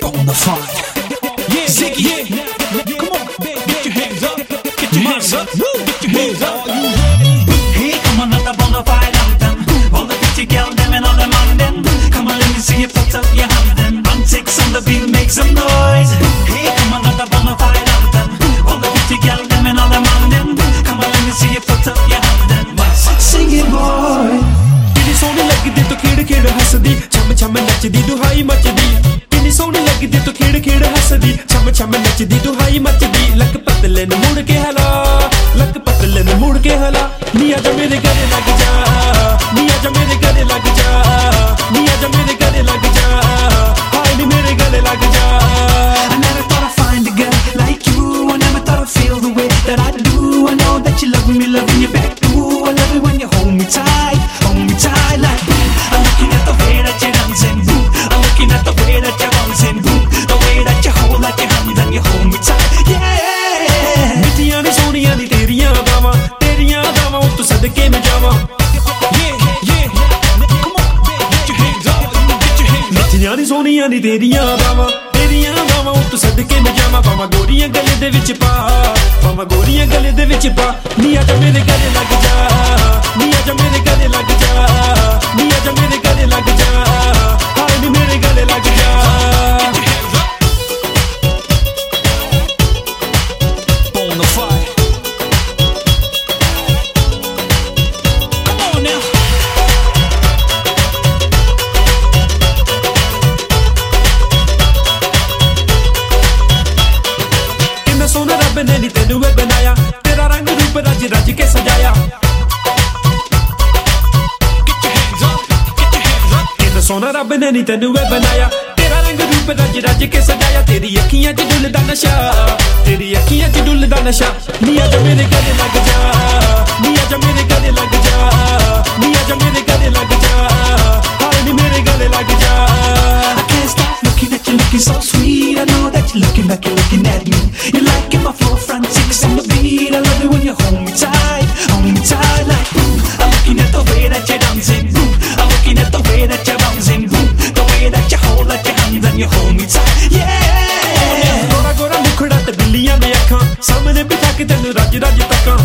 Bonafide. Yeah, Ziggy. Yeah. Come on, get your hands up. Get your hands up. Get your hands up. Hey, come on, not a bonafide anthem. All the pretty girl, them and all them on them. Come on, let me see you put up your hand then. Run six on the beat, make some noise. Hey, come on, not a bonafide anthem. All the pretty girl, them and all them on them. Come on, let me see you put up your hand then. Sing it, boy. कितनी सोहनी लगदी तो खेड़ खेड़ हसदी छम छम नचदी दुहाई मचदी कितनी सोहनी लगदी तो खेड़ खेड़ हसदी छम छम नचदी दुहाई मचदी लक पतले न मुड़ के हला लक पतले न मुड़ के हला मियां जा मेरे गले लग जा मियां जा मेरे गले लग जा मियां जा मेरे गले लग जा हाय नी मेरे गले लग जा I never thought I'd find a girl like you. I never thought I'd feel the way that I do. I know that you love me, loving you back too. I love it when you hold me tight like boom. I'm looking at the way that you're dancing, boom. I'm looking at the way that you're bouncing, boom. The way that you hold like your hand and you hold me tight, yeah. मिठियां नी सोहनियां नी तेरियां दावां तू सदके में जावां मिठियां नी सोहनियां नी तेरियां दावां तू सदके में जावां पावां गोरियां गले दे विच पा पावां गोरियां गले दे विच पा मियां जा मेरे गले लग जा मियां जा मेरे गले लग जा मियां जा मेरे गले लग जा हाय नी मेरे गले लग जा Bonafide. Come on now. कितना सोना रब ने नी तेनू वे बनाया तेरा रंग रूप रज रज के सजाया Get your hands up. Get your hands up. कितना सोना रब ने नी तेनू वे बनाया तेरा रंग रूप रज रज के सजाया तेरी अखियां च डुलदा नशा तेरी अखियां च डुलदा नशा मियां जा मेरे गले लग जा मियां जा मेरे गले लग जा मियां जा मेरे गले लग जा हाय नी मेरे गले लग जा I can't stop looking at you, looking so sweet. I know that you're looking back, you're looking at me. You like it, my 4 front 6 on the beat. I love it when you hold me tight like boom. I'm looking at the way that you're dancing, boom. I'm looking at the way that you're bouncing, boom. The way that you hold like your hands and you hold me tight, yeah. Gora Gora मुखड़ा ते बिल्लियां ने अखां सामने बिठा के तैनू रज रज तकां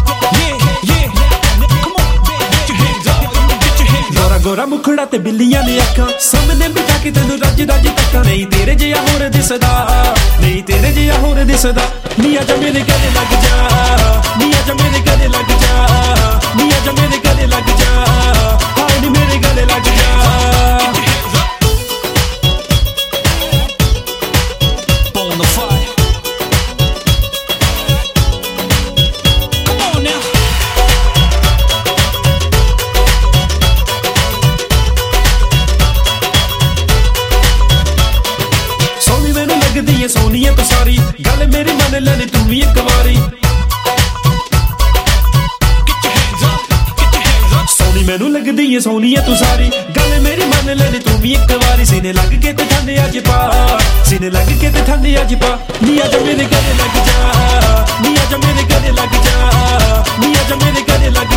Come on, get your hands up. Get your hands up. Gora Gora मुखड़ा ते बिल्लियां ने अखां सामने बिठा के तैनू रज रज तकां नहीं तेरे जिहा होर दिसदा नहीं तेरे जिहा होर दिसदा मियां जा मेरे गले लग जा मियां जा मेरे गले लग जा मियां जा मेरे गले लग जा हाय नी मेरे गले लग जा Bonafide. Come on now. Soni मैनू लगदी है सोनिया तो सारी गल मेरी मन लैनी तू भी एक वारी Get your hands up. Get your hands up. Soni मैनू लगदी है सोनिया तू सारी गल मेरी मन लैनी तू भी एक वारी सीने लग के ते ठंड अज पा सीने लग के ते ठंड अज पा मियां जा मेरे गले लग जा मियां जा मेरे गले लग जा मियां जा मेरे गले लग